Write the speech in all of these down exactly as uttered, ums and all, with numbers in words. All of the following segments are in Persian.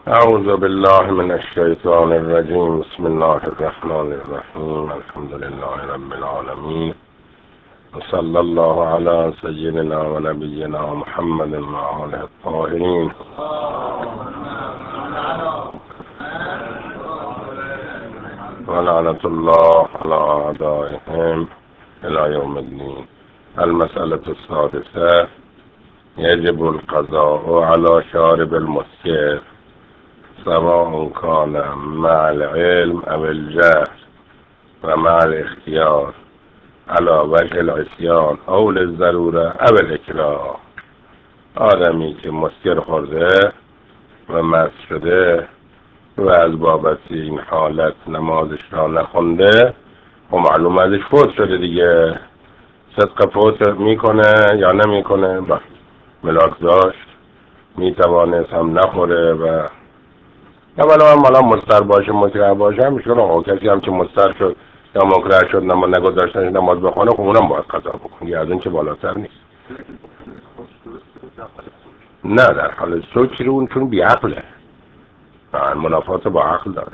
أعوذ بالله من الشيطان الرجيم. بسم الله الرحمن الرحيم. الحمد لله رب العالمين، وصلى الله على سيدنا ونبينا محمد وآله الطاهرين. ولعنة الله على أعدائهم إلى يوم الدين. المسألة السادسة: يجب القضاء على شارب المسكر سواء كان مع العلم أو الجهل ومع الاختيار على وجه العصيان أو للضرورة أو الإكراه. آدمی که مسکر خورده و مست شده و از بابت این حالت نمازش را نخونده و معلوم ازش فوت شده دیگه، صدق فوت میکنه یا نمیکنه؟ با ملاک داشت، میتوانست هم نخوره و اولا هم مالا مستر باشه مکره باشه هم شون آقا کسی هم که مستر شد یا مکره شد نما نگذاشتنش نماز بخونه خب اونم باید قضا بکن، یه از این که بالاتر نیست. نه در حال سکر اون چون بی عقله، منافات با عقل داره.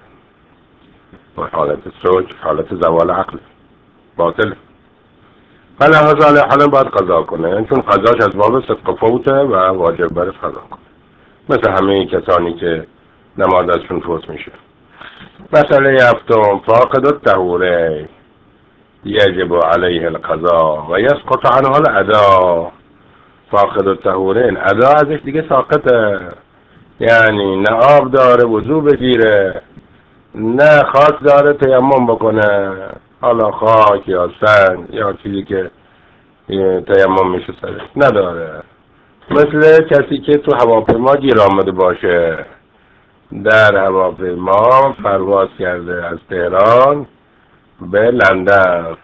حالت سکر حالت زوال عقل باطله، ولی حالا حالا باید قضا کنه چون قضاش از باب صدق فوته و واجب برش قضا کنه، مثل همه کسانی که نماز ازشون فوت میشه. مسئله هفتم: فاقد الطهوره یجب علیه القضاء و یسقط عنه الاداء. فاقد الطهورین ادا ازش دیگه ساقطه، یعنی نه آب داره وضو بگیره، نه خاک داره تیمم بکنه، حالا خاک یا سنگ یا چیزی که تیمم میشه سرش نداره. مثل کسی که تو هواپیما گیر آمده باشه، در هواپیما پرواز کرده از تهران به لندن،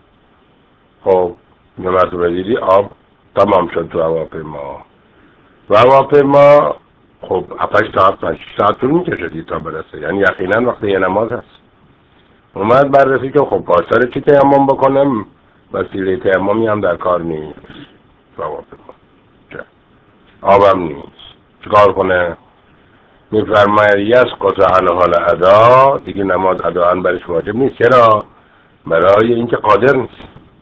خب یه مرتبه دیدی آب تمام شد تو هواپیما و هواپیما خب هفتش ساعت پنج ساعت طول میکشه تا برسه، یعنی یقینا وقتی یه نماز هست. اومد بررسی که خب پاسدار چی تیمم بکنم، وسیله تیممی هم در کار نیست تو هواپیما، آبم نیست، چیکار کنه؟ میفرماید یسقط عنه الاداء، دیگه نماز اداءً برش واجب نیست. چرا؟ برای اینکه قادر نیست،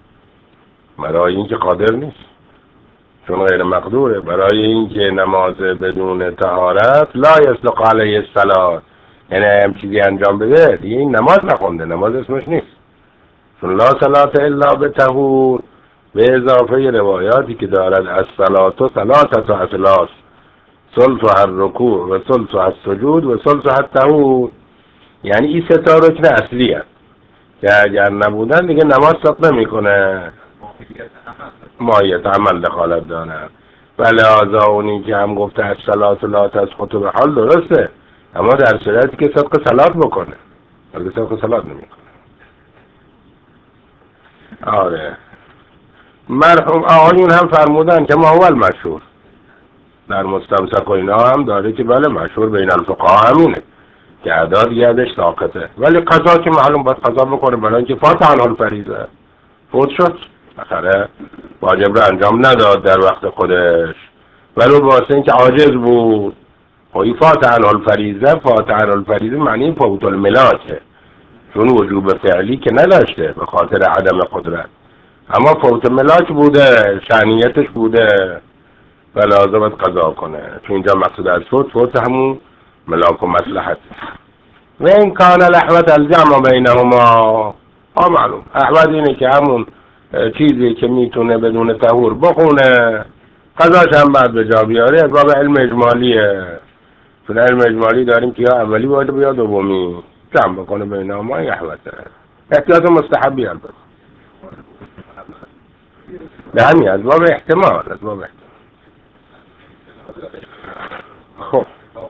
برای اینکه قادر نیست چون غیر مقدوره. برای اینکه نماز بدون طهارت لا یصلح علیه الصلاة، یعنی هم چیزی انجام بده دیگه این نماز نخونده، نماز اسمش نیست، چون لا صلاة الا بطهور. به اضافه روایاتی که دارد الصلاة ثلاثة اثلاث، ثلثها الرکوع و ثلثها السجود و ثلثها الطهور، یعنی این سه تا رکن اصلی هست که اگر نبودن دیگه نماز ثبت نمیکنه، ماهیت عمل دخالت داره. ولی لحاظا اونی که هم گفته الصلاة لا تسقط به حال درسته، اما در صورتی که صدق صلات بکنه، ولی صدق صلات نمیکنه. آره مرحوم آقایون هم فرمودن که ما اول مشهور در مستمسک و اینا هم داره که بله مشهور بین الفقها همینه که اعداد یادش ساقطه، ولی قضا که معلوم باید قضا بکنه، برای اینکه فات عنه الفریضه، فوت شد آخره واجب رو انجام نداد در وقت خودش، ولی واسه اینکه عاجز بود خواهی فات عنه الفریضه. فات عنه الفریضه معنی فوت الملاکه، چون وجوب فعلی که نداشته به خاطر عدم قدرت، اما فوت ملاک بوده، شأنیتش بوده و لازم باید قضا کنه، چون اینجا مقصود از فوت فوت همون ملاک و مصلحت. و این کان الاحوط الجمع بینهما، ها معلوم احوط اینه که همون چیزی که میتونه بدون طهور بخونه قضاش هم بعد به جا بیاره، از باب علم اجمالیه، چون علم اجمالی داریم که یا اولی باید یا دومی، جمع بکنه بینهما. این احوطه، احتیاط مستحبی البته به همین از باب احتمال، از باب احتمال. خب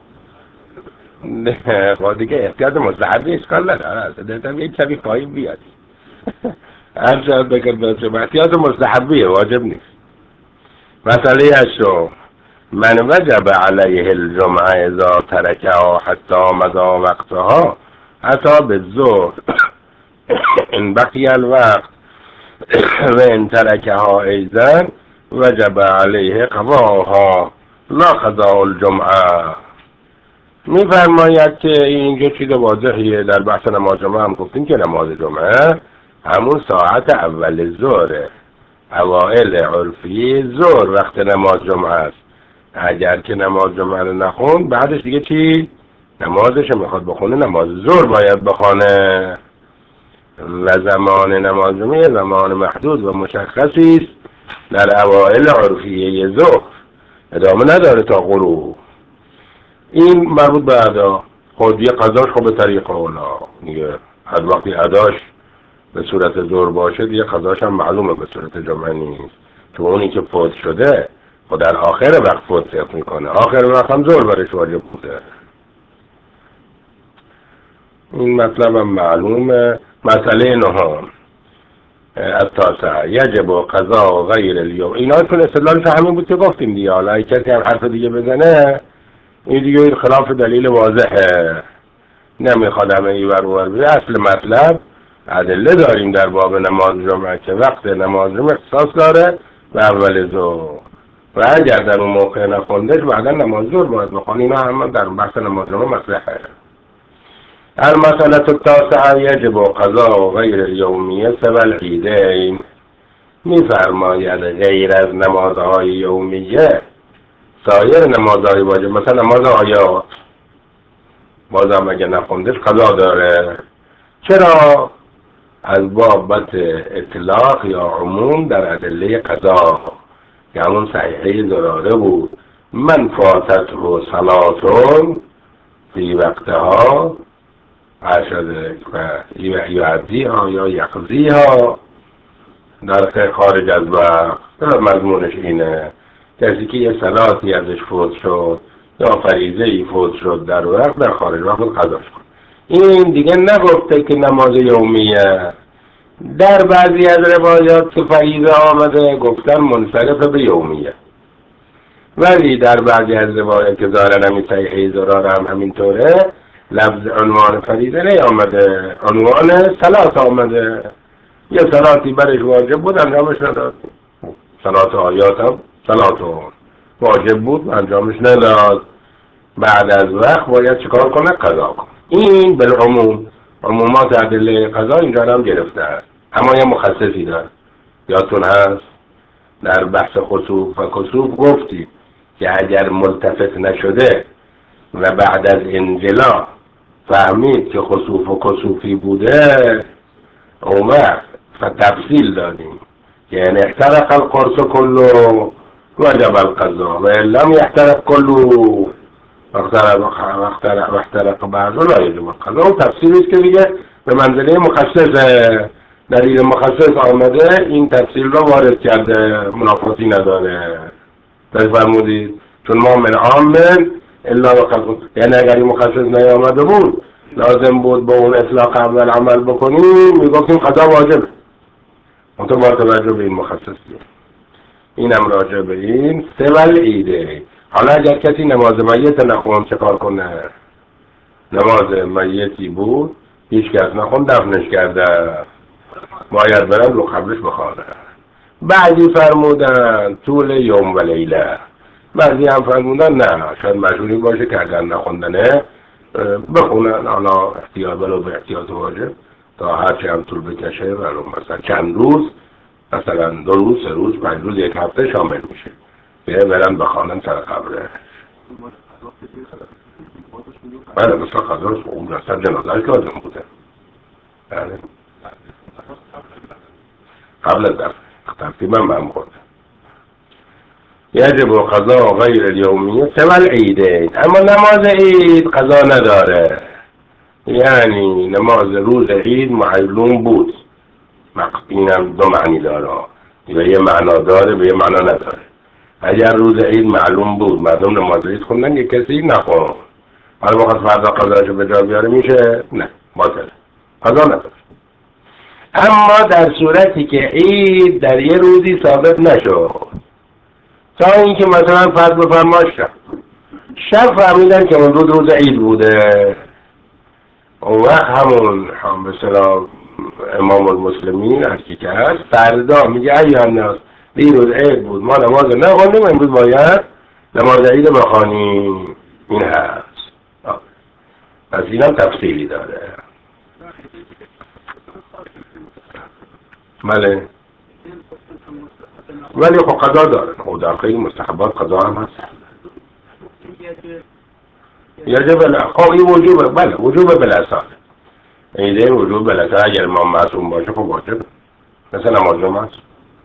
نه خب دیگه احتیاط مستحبی اشکال نداره، دلتم یک کمی پایین بیاد هر شاید بکر بسیم، احتیاط مستحبیه واجب نیست. مسئله هشتم: من وجب علیه الجمعه اذا ترکها حتی مضى وقتها حتی بالظهر ان بقی الوقت و ان ترکها ایضا وجب علیه قضاها لا قضاء الجمعه. میفرماید که اینجا چیز واضحیه. در بحث نماز جمعه هم گفتیم که نماز جمعه همون ساعت اول ظهره، اوائل عرفی ظهر وقت نماز جمعه است. اگر که نماز جمعه رو نخون بعدش دیگه چی؟ نمازش میخواد بخونه نماز ظهر باید بخونه و زمان نماز جمعه زمان محدود و مشخصی است در اوائل عرفیه ظهر، ادامه نداره تا غروب. این مربوط به ادا. خود یه قضاش خب به طریق اولا دیگه، از وقتی اداش به صورت ظهر باشه دیگه قضاش هم معلومه به صورت جمعه نیست، تو اونی که فوت شده و در آخر وقت فوت سیف میکنه، آخر وقت هم ظهر برش واجب بوده. این مطلب هم معلومه. مسئله نهم التاسع یجب قضا غیر اليوم. اینا چون استدلالش همین بود که گفتیم دیگه، حالا اگه کسی هم حرف دیگه بزنه این دیگه خلاف دلیل واضحه، نمیخواد همه ای ور ور بده. اصل مطلب ادله داریم در باب نماز جمعه که وقت نماز جمعه اختصاص داره به اول ظهر و اگر در اون موقع نخوندش بعدا نماز ظهر باید بخونی. اینا هم در بحث نماز جمعه مطرحه. المسألة التاسعة یجب قضاء غیر الیومیه سوى العیدین. میفرماید غیر از نمازهای یومیه سایر نمازهای واجب، مثلا نماز آیات بازم اگه نخوندش قضا داره. چرا؟ از بابت اطلاق یا عموم در ادله قضا که همون صحیحه زراره بود من فاتت و صلاتون فی وقتها اشد یعدی ها یا یقضی ها در خارج از وقت. مضمونش اینه کسی که یه صلاتی ازش فوت شد یا فریضه ای فوت شد در وقت در خارج وقت قضاش کن. این دیگه نگفته که نماز یومیه. در بعضی از روایات که فریضه آمده گفتن منصرف به یومیه، ولی در بعضی از روایات که ظاهرا همین صحیحه زراره هم همینطوره لفظ عنوان فریضه نیامده، عنوان صلات آمده. یه صلاتی برش واجب بود انجامش نداد، صلات آیات هم صلات واجب بود انجامش نداد، بعد از وقت باید چیکار کنه؟ قضا کنه. این بالعموم عمومات ادله قضا اینجا هم گرفته است. اما یه مخصصی داره. یادتون هست در بحث خسوف و کسوف گفتیم که اگر ملتفت نشده و بعد از انجلا فهمید که خسوف و کسوفی بوده اون وقت فتفصیل دادیم یعنی احترق القرص کلو وجب القضا و لم يحترق کلو واحترق واحترق بعضو لا یجب القضا. اون تفصیلی است که دیگه به منزله مخصص دلیل مخصص آمده این تفصیل رو وارد کرده، منافاتی نداره. فرمودید چون ما من عامل الا وقد، یعنی اگر این مخصص نیامده بود لازم بود به اون اطلاق اول عمل بکنیم میگفتیم قضا واجبه منطقه با توجه به این مخصص. این هم راجع به این سوال ایده. حالا اگر کسی نماز میت نخون چه کار کنه؟ نماز میتی بود هیچ کس نخون دفنش کرده باید برن رو قبرش بخوانه. بعضی فرمودن طول یوم و لیله، بعضی هم فرمودن نه شاید مجبوری باشه که اگر نخوندنه بخونن، حالا احتیاط ولو به احتیاط واجب تا هرچی هم طول بکشه ولو مثلا چند روز، مثلا دو روز سه روز پنج روز یک هفته شامل میشه بیه برن بخوانن سر قبره. بله مثلا قضا اون اصلا جنازهش لازم بوده بله قبل از دفن ترتیبا من خود یجب قضا غیر الیومیه سوى العیدین. اما نماز عید قضا نداره، یعنی نماز روز عید معلوم بود. اینم دو معنی داره، به یه معنا داره به یه معنا نداره. اگر روز عید معلوم بود مردم نماز عید خوندن یک کسی نخون، حالا بخواد فردا قضاشو به جا بیاره میشه؟ نه باطله، قضا نداره. اما در صورتی که عید در یه روزی ثابت نشد تا اینکه مثلا فرض بفرمایید شب شب فهمیدن که اون روز روز عید بوده، اون وقت همون هم مثلا امام المسلمین هرکی که هست فردا میگه ایها الناس دیروز عید بود ما نماز نخوندیم امروز باید نماز عید بخوانیم. این هست پس اینم تفصیلی داره. بله ولی خب قضا داره، خب در خیلی مستحبات قضا هم هست. یجب بله خب این وجوبه، بله وجوبه بالاصل، ایده وجوب بالاصل اگر ما معصوم باشه خب واجبه، مثل نماز جمعه است.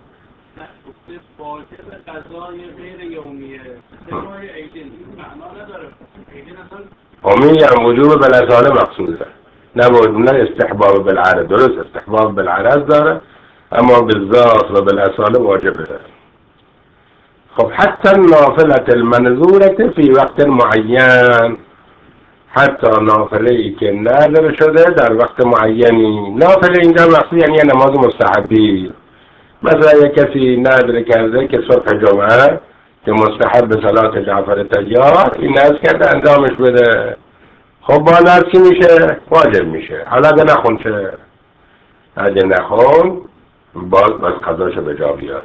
واجب قضای غیر یومیه سوای عیدین معنا نداره. عیدین اصلا میگم وجوب بالاصل مقصوده، نه نه استحباب بالعرض. درست استحباب بالعرض داره اما بالذات و بالاصل واجبه. خب حتی النافلة المنذورة فی وقت معین، حتی نافله ای که نذر شده در وقت معینی. نافله اینجا مقصود یعنی نماز مستحبی. مثلا یک کسی نذر کرده که صبح جمعه که مستحب صلات جعفر طیار این نذر کرده انجامش بده، خب با نذر چی میشه؟ واجب میشه. حالا اگه نخون چه؟ اگه نخون باز باز قضاشو به جا بیاره.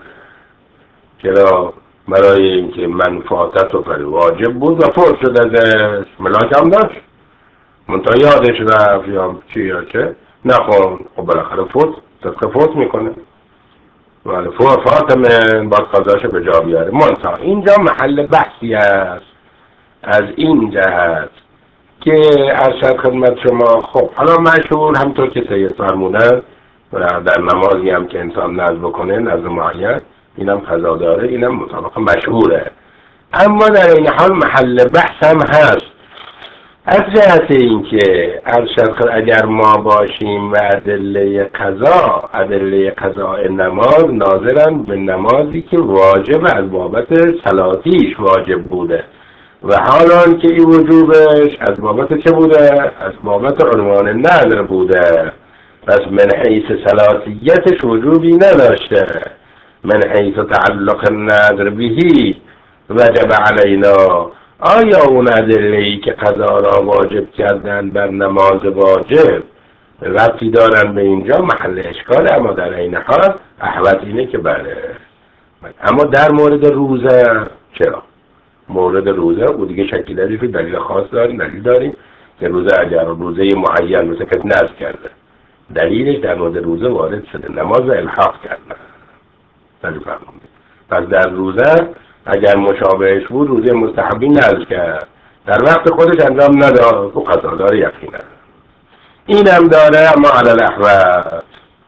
چرا؟ برای اینکه منفعتت و پر واجب بود و فوت شد ازش، ملاک هم داشت منتها یادش رفت یا چی یا چه نخون، خب بالاخره فوت صدق فوت میکنه. ولی فوت فاطمه باید قضاشو به جا بیاره. منتها اینجا محل بحثی است از این جهت که ارشد خدمت شما. خب حالا مشهور همطور که سید فرمودن و در نمازی هم که انسان نذر بکنه نذر معین اینم قضا داره، اینم مطابق مشهوره. اما در این حال محل بحث هم هست از جهت اینکه ارشد اگر ما باشیم و ادله قضا ادله قضاء نماز ناظرن به نمازی که واجب از بابت صلاتیش واجب بوده و حالا که این وجوبش از بابت چه بوده؟ از بابت عنوان نذر بوده. پس من حیث صلاتیتش وجوبی نداشته، من حیث تعلق النذر بهی وجب علینا. آیا اون ادله‌ای که قضا را واجب کردن بر نماز واجب ربطی دارن به اینجا؟ محل اشکال. اما در این حال احوط اینه که بله. اما در مورد روزه چرا؟ مورد روزه او دیگه شکلی داریم که دلیل خاص داریم، دلیل داریم که روزه اگر روزه معین روزه که نذر کرده دلیلش در مورد روزه وارد شده، نماز الحاق کردن. دلیل فرمونده. پس در روزه اگر مشابهش بود روزه مستحبی نذر کرد در وقت خودش انجام نداد و قضا داره یقینا. این هم داره. اما علی الاحوال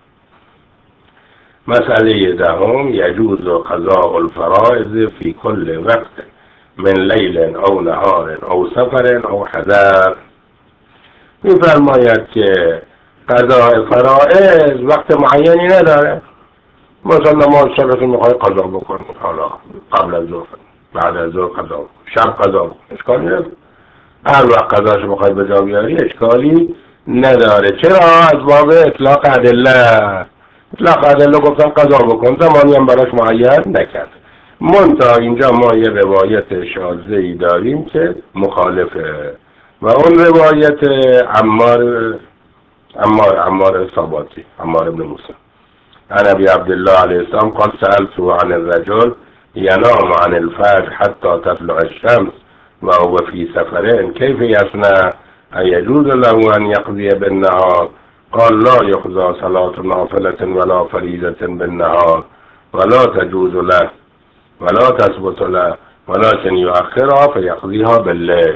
مسئله دهم یجوز قضاء الفرائض فی کل وقت من لیل او نهار او سفر او حضر. میفرماید که قضاء فرائض وقت معینی نداره. مثلا نماز شبتون میخوای قضا بکنید، حالا قبل از ظهر بعد از ظهر قضا بکن، شب قضا بکن، اشکالی نداره. هر وقت قضاشو میخوای به جا بیاری اشکالی نداره. چرا؟ از باب اطلاق ادله. اطلاق ادله گفتن قضا بکن، زمانی هم براش معین نکرد. منتها اینجا ما یه روایت شاذه‌ای داریم که مخالفه و اون روایت عمار عمار عمار صاباتی عمار بن موسی عن ابي عبد الله عليه السلام قال سألته عن الرجل ينام عن الفجر حتى تطلع الشمس وهو في سفر كيف يصنع؟ أيجوز له أن يقضي بالنهار؟ قال لا يقضى صلاة نافلة ولا فريضة بالنهار ولا تجوز له ولا تثبت له ولكن يؤخرها فيقضيها بالليل.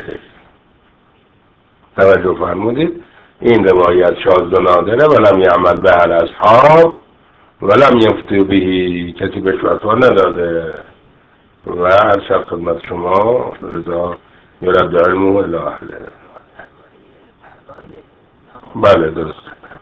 توجه فرمودید؟ این روایت شاذ و نادره ولم یعمل به الاصحاب ولم یفتو بهی، کسی بهش فتوا نداده و ارشد خدمت شما رضا یرد علمه الی اهله. بله درست.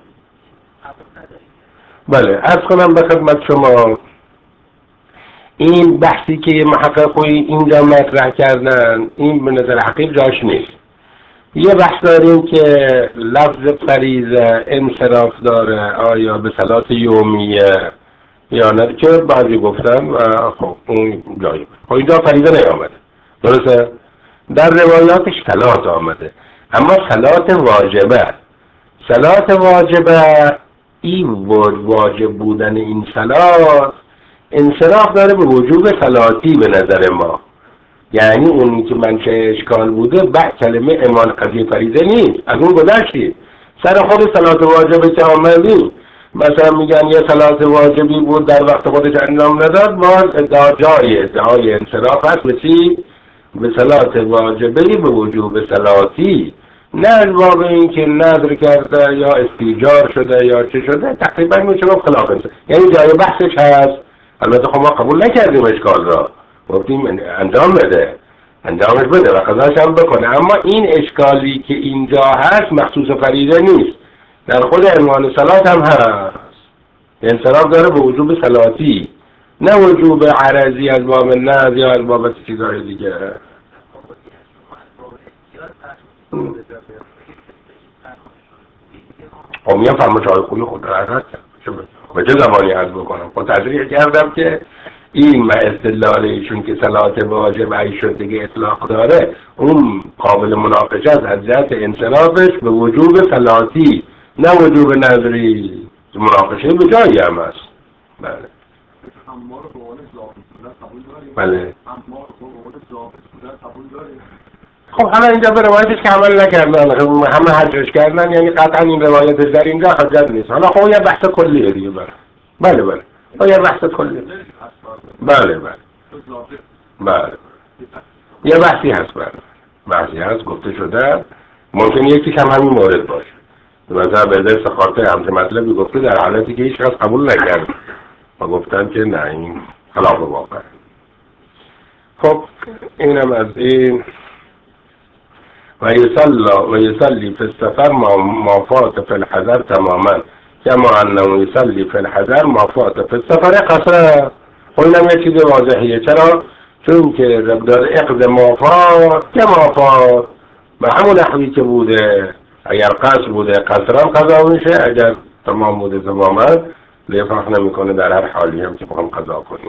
بله عرض کنم به خدمت شما این بحثی که محققی اینجا مطرح کردن این به نظر حقیق جاش نیست. یه بحث داریم که لفظ فریضه انصراف داره آیا به صلات یومیه یا نه، که بعضی گفتن و خب اون جایی خب اینجا فریضه نیامده، درسته؟ در روایاتش صلات آمده اما صلات واجبه. صلات واجبه این واجب بودن این صلات انصراف داره به وجوب صلاتی به نظر ما. یعنی اونی که منشه اشکال بوده بعد کلمه اعمال قضیه فریضه نیست، از اون گذشتی. سر خود صلات واجبه که آمدی مثلا میگن یه صلات واجبی بود در وقت خودش انجام نداد، باز ادعا جای ادعای انصراف هست به چی؟ به صلات واجبه به وجوب صلاتی، نه از باب این که نظر کرده یا استیجار شده یا چه شده، تقریبا میشه گفت خلاف انصراف. یعنی جای بحثش هست. البته خب ما قبول نکردیم اشکال را، گفتیم انجام بده، انجامش بده و قضاش هم بکنه، اما این اشکالی که اینجا هست مخصوص فریضه نیست، در خود عنوان صلات هم هست. انصراف داره به وجوب صلاتی، نه وجوب عرضی از باب نظر یا از باب چیزهای دیگه. خب میام فرمایش های خوبی خود را عرض کردم به چه زبانی عرض بکنم؟ خب تصریح کردم که این استدلال ایشون که صلات واجب ای شد دیگه اطلاق داره، اون قابل مناقشه است از جهت انصرافش به وجوب صلاتی، نه وجوب نظری. مناقشه به جایی هم هست. بله بله. خب همه اینجا به روایتش که عمل نکردن، همه حجرش کردن، یعنی قطعا این روایتش در اینجا حجت نیست. حالا خب یه بحث کلیه دیگه. بله بله بله خب یه بحث کلیه. بله بله بله یه بحثی هست. بله بحثی هست گفته شده، ممکن یکیش هم همین مورد باشه. مثلا به ازای سخارته همچه مطلبی گفته در حالتی که هیچ کس قبول نکرد و گفتن که نه این خلاف واقع. خب اینم از این. و یصلی و یصلی فی السفر ما فات فی الحضر تماما کما انه یصلی فی الحضر ما فات فی السفر قصر. خب اینم یه چیز واضحیه. چرا؟ چون که ربدار اقض ما فات که ما فات به همون نحوی که بوده، اگر قصر بوده قصرم قضا میشه، اگر تمام بوده تماما دیگه فرق نمیکنه در هر حالی هم که بخوام قضا کنیم.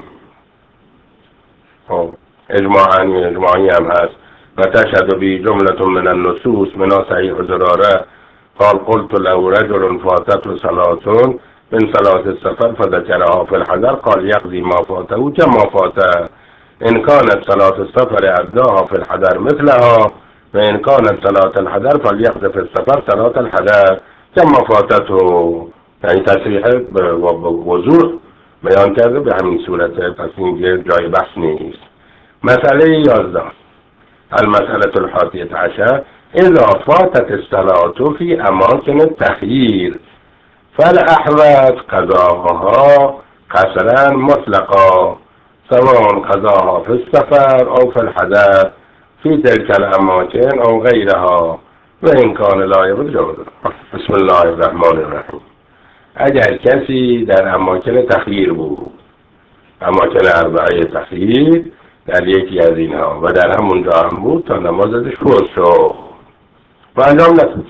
خب اجماعی اجماعی هم هست. و تشهد بی جملة من النصوص من صحیح زراره قال قلت له رجل فاتته صلاة من صلاة السفر فذكرها في الحضر قال يقضي ما فاته كما فاته إن كانت صلاة السفر أداها في الحضر مثلها وإن كانت صلاة الحضر فليقضي في السفر صلاة الحضر كما فاتته. یعنی تصریح وضوح بیان کرده به همین صورت، پس این جای بحث نیست. مسئله یازده المسألة الحادية عشر إذا فاتت الصلاة في أماكن التخيير فالأحوط قضاءها قصرا مطلقا سواء قضاها في السفر أو في الحضر في تلك الأماكن أو غيرها وإن كان لا يبدو. بسم الله الرحمن الرحیم. اگر کسی در اماکن تخییر بود، اماکن اربعه تخییر در یکی از اینها و در همونجا هم بود تا نماز ازش فوت شد و انجام نتونست،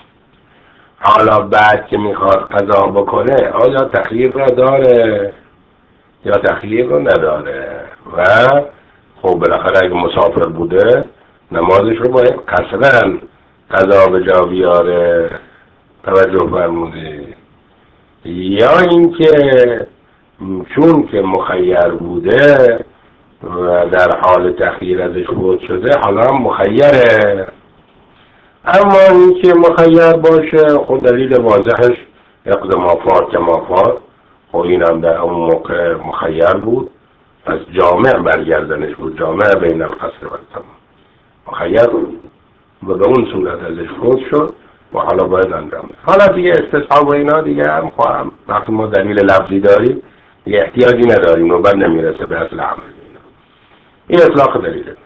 حالا بعد که میخواد قضا بکنه آیا تخییر را داره یا تخییر رو نداره؟ و خب بالاخره اگه مسافر بوده نمازش رو باید قصرا قضا به جا بیاره. توجه فرمودید. یا اینکه چون که مخیر بوده و در حال تخییر ازش فوت شده حالا هم مخیره. اما این که مخیر باشه خود دلیل واضحش اقضا ما فات که ما فات. خب این هم در اون موقع مخیر بود، پس جامع برگردنش بود، جامع بین القصر و التمام مخیر بود و به اون صورت ازش فوت شد و حالا باید انجام. حالا دیگه استصحاب و اینا دیگه هم خواهم وقتی ما دلیل لفظی داریم دیگه احتیاجی نداریم و بعد نمیرسه به اصل عمل. این اطلاق دلیله.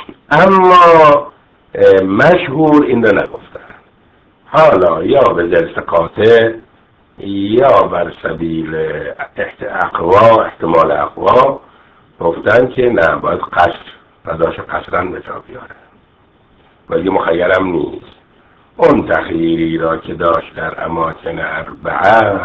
اما مشهور این رو نگفتن. حالا یا به جلس قاطع یا بر سبیل اقوا احتمال اقوا گفتن که نه باید قصر نداشت قصرا به جا بیاره ولی مخیرم نیست. اون تخییری را که داشت در اماکن اربعه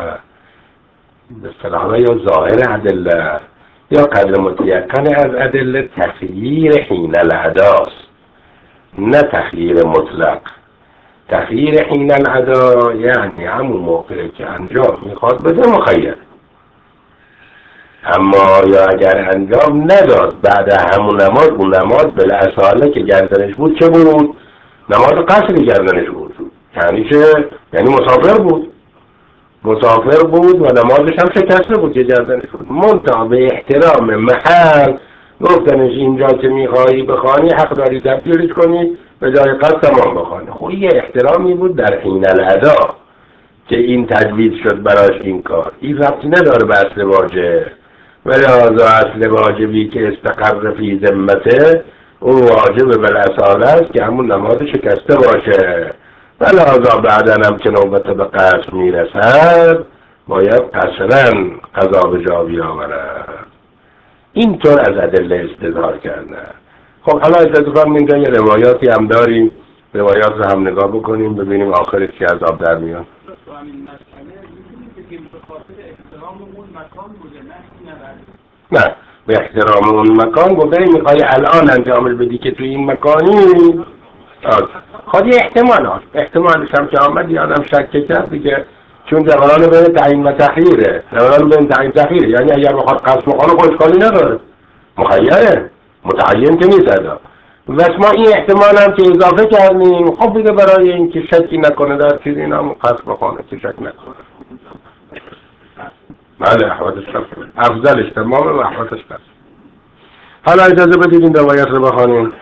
به اصطلاح یا ظاهر ادله یا قدر متیقن از ادله تخییر حین الاداست، نه تخییر مطلق. تخییر حین الادا یعنی همون موقع که انجام میخواد بده مخیر. اما یا اگر انجام نداد بعد همون نماز، اون نماز بالاصاله که گردنش بود چه بود؟ نماز قصر گردنش بود. یعنی چه؟ یعنی مسافر بود مسافر بود و نمازش هم شکسته بود که گردنش بود. منتها به احترام محل گفتنش اینجا که میخوایی بخوانی حق داری تبدیلش کنی به جای قصد تمام بخوانی. خب یه احترامی بود در حین الادا که این تجویز شد براش این کار. این ربطی نداره به اصل واجب، ولی لحاظا اصل واجبی که استقر فی ذمته اون واجب بالاصاله است که همون نماز شکسته باشه، و لحاظا بعدا هم که نوبت به قصر میرسد باید قصرا قضا به جا بیاورد. اینطور از ادله استظهار کردن. خب حالا اتفاقا اینجا یه روایاتی هم داریم، روایات رو هم نگاه بکنیم ببینیم آخرش چی از آب در میاد. تو همین مسئله می‌تونید بگیم به خاطر احترام اون مکان بوده، نه نه به احترام اون مکان گفته میخوای الان انجامش بدی که تو این مکانی. خود یه احتمال هست، احتمالش هم که آمد یادم شک کرد دیگه، چون جوانان بین تعیین و تخییره، جوانان بین تعیین تخییره، یعنی اگر بخواد قصد مخانه خوشکالی نداره، مخیره متعین که نیست ادا. و ما این احتمال هم که اضافه کردیم خب دیگه برای این که شکی نکنه در چیز این هم قصد مخانه که شک نکنه. بله احوالش هست، افضلش تمامه و احوالش هست. حالا اجازه بدید این روایت رو بخوانیم.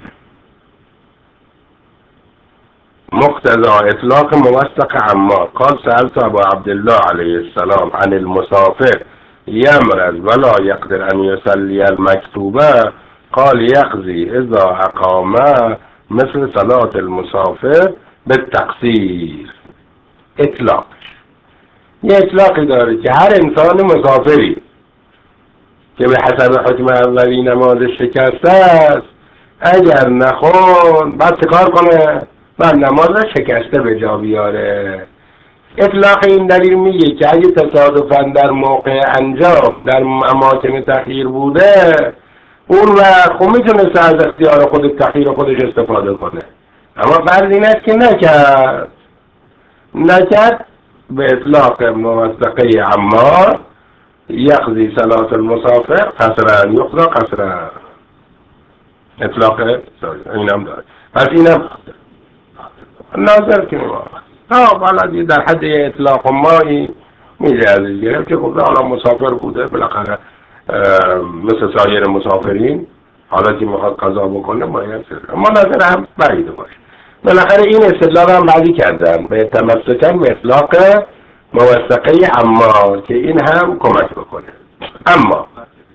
مقتضى اطلاق موثق عمار قال سألت ابو عبدالله علیه السلام عن المسافر يمرض ولا يقدر ان يصلي المكتوبه قال يقضي اذا اقام مثل صلاة المسافر بالتقصير. اطلاق یه اطلاقی داره که هر انسان مسافری که به حسب حکم اولی نمازش شکسته است اگر نخون بعد کار کنه و نمازش شکسته به جا بیاره. اطلاق این دلیل میگه که اگه تصادفاً در موقع انجام در اماکن تخییر بوده اون وقت خب میتونسته از اختیار خود تخییر خودش استفاده کنه، اما فرض این است که نکرد نکرد به اطلاق موثقه عمار یقضی صلاة المسافر قصرا یقضا قصرا. اطلاق اینم داره. پس اینم ناظر که ما ها بالا در حد اطلاق مایی میشه ازش گرفت که خب حالا مسافر بوده بالاخره مثل سایر مسافرین حالا که میخواد قضا بکنه باید اما نظر هم بعیده باشه. بالاخره این استدلال هم بعدی کردم به تمسکن به اطلاق موثقه عمار که این هم کمک بکنه. اما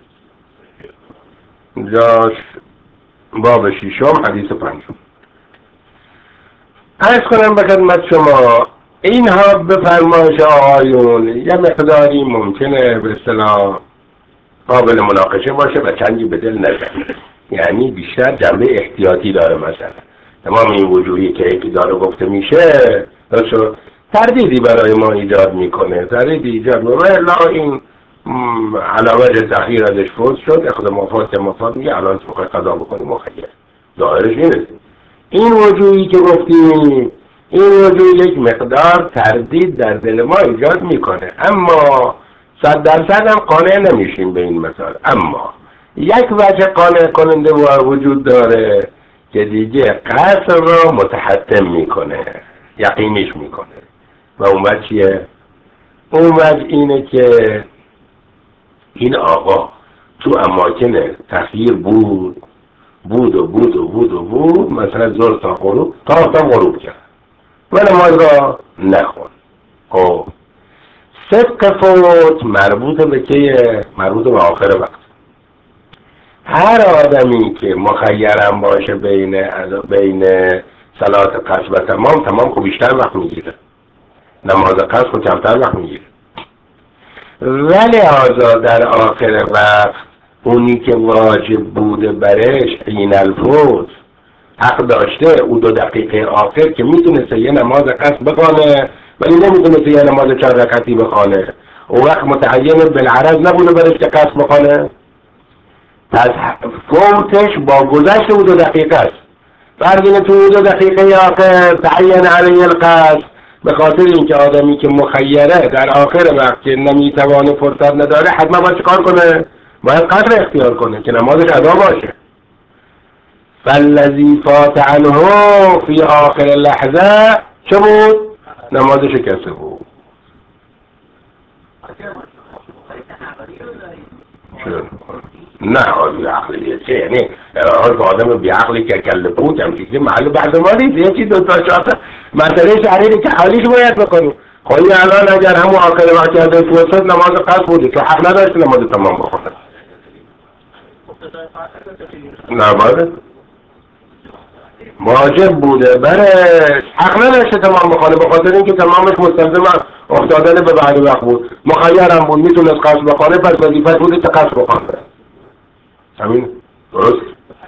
جاش باب شیشم حدیث پنجم. عرض کنم به خدمت شما اینها به فرمایش آقایون یه مقداری ممکنه به اصطلاح قابل مناقشه باشه و چندی به دل نزنه، یعنی بیشتر جنبه احتیاطی داره. مثلا تمام این وجوهی که یکی داره گفته میشه تردیدی برای ما ایجاد میکنه، تردیدی ایجاد میکنه. الا این علاوه تأخیر ازش فوت شد اخذ مفاد مفاد میگه الان میخوای قضا بکنی مخیر ظاهرش اینه. این وجوهی که گفتیم این وجوه یک مقدار تردید در دل ما ایجاد میکنه، اما صد درصد هم قانع نمیشیم به این مثال. اما یک وجه قانع کننده وجود داره که دیگه قصر را متحتم میکنه، یقینیش میکنه. و اون وجه چیه؟ اون وجه اینه که این آقا تو اماکن تخییر بود بود و بود و بود و بود مثلا زور تا غروب تا تا غروب کرد و نماز را نخون. خب صدق فوت مربوط به که مربوط به آخر وقت. هر آدمی که مخیرم باشه بین بین صلات قصر و تمام تمام خب بیشتر وقت میگیره، نماز قصر خب کمتر وقت میگیره. ولی آزا در آخر وقت اونی که واجب بوده برش این الفوت حق داشته او دو دقیقه آخر که میتونسته یه نماز قصر بخوانه ولی نمیتونسته یه نماز چند رکعتی بخوانه، اون وقت متعین بالعرض نبوده برش که قصر بخوانه. پس فوتش با گذشت او دو دقیقه است. فرض اینه تو دو دقیقه آخر تعین علیه القصر به خاطر اینکه آدمی که مخیره در آخر وقت که نمیتوانه فرصت نداره حتما باید چیکار کنه؟ باید قصر اختیار کنه که نمازش ادا باشه. فالذی فات عنه فی آخر لحظه چه بود؟ نماز شکسته بود. نه آدمی عقلیه چه یعنی حال که آدم بی عقلی که کل پوت هم که محل بحث ما نیست. یکی دوتا شاطر مسئله شهری که حالیش باید بکنیم. خواهی الان اگر همون آخر وقتی از این توسط نماز قصد بوده که حق نداشت نماز تمام بخونه. نه باید واجب بوده برش حق نداشته تمام بخونه به خاطر اینکه تمامش مستلزم افتادن به بعد وقت بود. مخیرم بود میتونست قصد بخونه پس وظیفه بوده که قصد بخونه. همین درست؟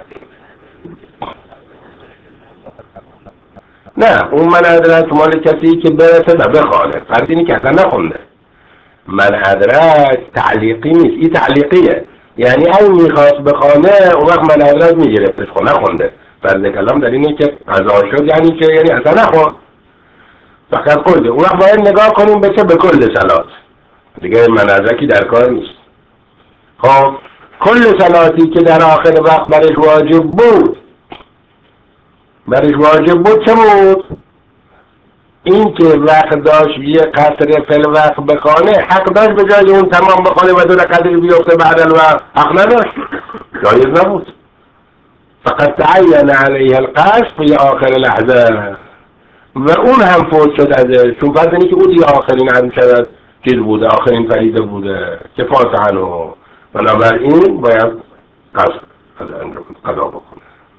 نه اون من ادرک مال کسی که برسه و بخونه فرض اینی که اصلا نخونده. من ادرک تعلیقی نیست. این تعلیقیه یعنی اون میخواست بخونه اون وقت من ادرک میگرفتش خونه خونده. فرض کلام در اینه که قضا شد یعنی که یعنی اصلا نخون فقط خورده. اون وقت باید نگاه کنیم به چه؟ به کل صلات دیگه من ادرکی در کار نیست. خب کل صلاتی که در آخر وقت برش واجب بود برش واجب بود چه بود؟ این که وقت داشت یه قصر فل وقت بخانه حق داشت به جای اون تمام بخانه و دو رکعتش بیفته بعد الوقت حق نداشت جایز نبود. فقط تعین علیه القصد فی آخر لحظه و اون هم فوت شد ازش چون فرض اینه که اون دیگه آخرین هم شد چیز بوده آخرین فریضه بوده که فات عنه بنابراین باید قصد قضا بکنه.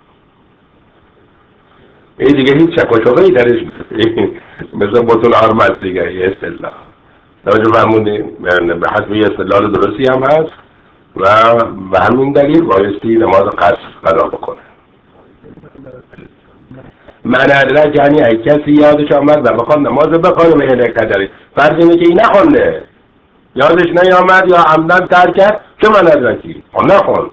این دیگه هیچ شک و شبهه‌ای درش مثل بطول آرمز دیگه یه اصطلاح توجه فرمودین به حسب یه اصطلاح درستی هم هست و به همین دلیل بایستی نماز قصر قضا بکنه. من ادرک یعنی ای کسی یادش آمد و بخواد نماز بخونه و یه قدری فرض اینه که این نخونده یادش نیامد یا عمدن ترک کرد چه من ادرکی؟ خب نخون.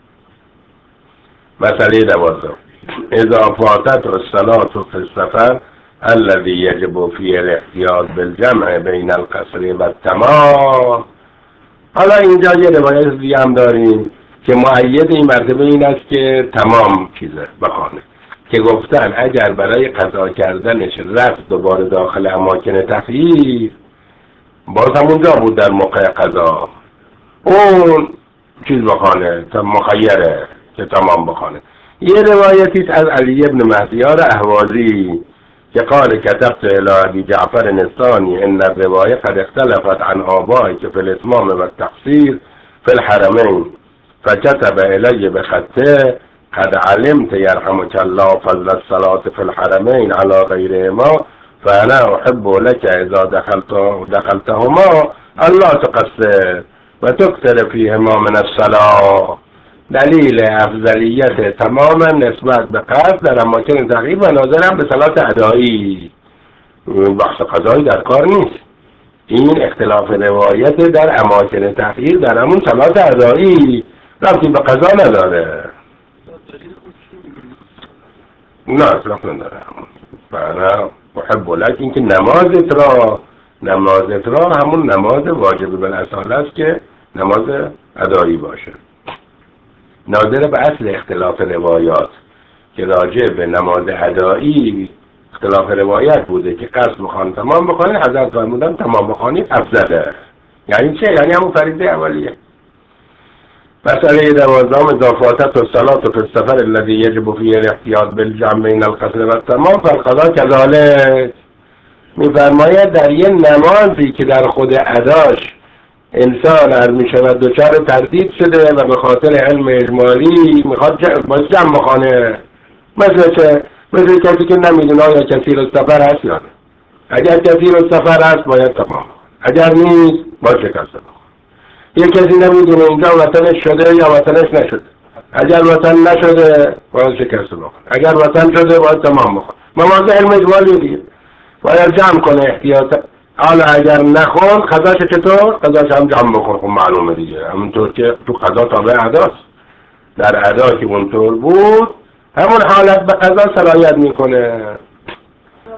مسئله دوازده اذا فاتت الصلاة فی السفر الذي يجب فيه الاحتیاط بالجمع بین القصر و التمام. حالا اینجا یه روایت دیگه هم داریم که مؤید این مرتبه این است که تمام چیزه بخونه که گفتن اگر برای قضا کردنش رفت دوباره داخل اماکن تخییر باز همونجا بود در موقع قضا اون چیز بخونه تا مخیره که تمام بخونه. یه روایتی از علی ابن مهدیار اهوازی که قال كتبت الى ابي جعفر الثاني ان الروايه قد اختلفت عن آبائك في الاتمام والتقصير في الحرمين فكتب الي بخطه قد علمت يرحمك الله فضل الصلاة في الحرمين على غيرهما فانا احب لك اذا دخلت دخلتهما الله تقصر وتكثر فيهما من الصلاة. دلیل افضلیت تماما نسبت به قصد در اماکن تغییر و ناظرم به صلات ادایی. بحث قضایی در کار نیست. این اختلاف روایت در اماکن تغییر در همون صلات ادایی ربطی به قضا نداره. نه اصلاف نداره. فانا محب لک این که نمازت را نمازت را همون نماز واجب بالاصاله است که نماز ادایی باشه. ناظر به اصل اختلاف روایات که راجع به نماز ادایی اختلاف روایت بوده که قصد بخوان تمام بخوانی حضرت فرمودن تمام بخوانی افضله. یعنی چه؟ یعنی همون فریضه اولیه. مسئله دوازدهم اضافات الصلاة فی السفر الذي یجب فیه الاحتیاط بالجمع بین القصر و التمام فالقضا کذالک. میفرماید در یه نمازی که در خود اداش انسان از می شود دوچار تردید شده و به خاطر علم اجمالی میخواد باید جمع بخانه مثل چه؟ مثل کسی که نمیدونه آیا کثیر السفر هست یا نه. اگر کثیر السفر هست باید تمام، اگر نیست باید شکسته بخون. یک کسی نمیدونه اینجا وطنش شده یا وطنش نشده، اگر وطن نشده باید شکسته بخون، اگر وطن شده باید تمام بخون. مواضع علم اجمالی دیگه باید جمع کنه احتیاط. حالا اگر نخون قضاش چطور؟ قضاش هم جمع بکن. خب معلومه دیگه همونطور که تو قضا تابع اداست. در ادا که اونطور بود همون حالت به قضا سرایت میکنه.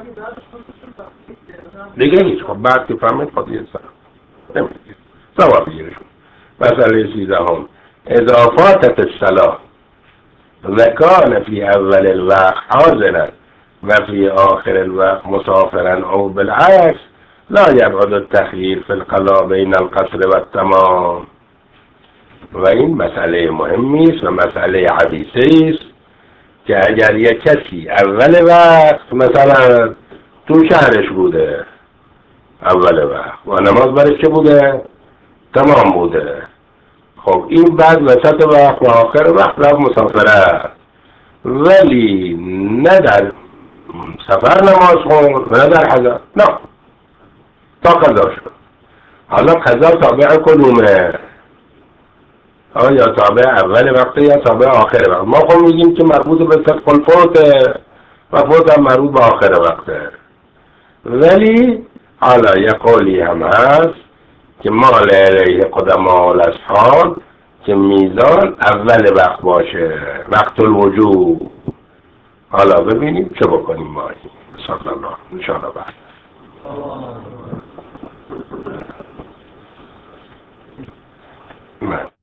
دیگه هیچ. خب بعد که فهمید خود یه سر نمیگه ثواب بگیرشون. مسئله سیزدهم اضافات الصلاة وكان في اول الوقت حاضرا وفي آخر الوقت مسافرا او بالعكس لا يبعد التخيير في القضاء بين القصر والتمام. و این مسئله مهمی است و مسئله حدیثی است که اگر یک کسی اول وقت مثلا تو شهرش بوده اول وقت و نماز برش که بوده تمام بوده، خب این بعد وسط وقت و آخر وقت رفت مسافره، ولی نه در سفر نماز خون و نه در حضر، نه تا قضا شد. حالا قضا تابع کدومه؟ آیا تابع اول وقته یا تابع آخر وقت؟ ما خب میگیم که مربوط به صدق الفوته و فوت هم مربوط به آخر وقته، ولی حالا یه قولی هم هست که مال علیه قدما الاصحاب که میزان اول وقت باشه، وقت الوجوب. حالا ببینیم چه بکنیم ما این صلی الله انشاءالله بعد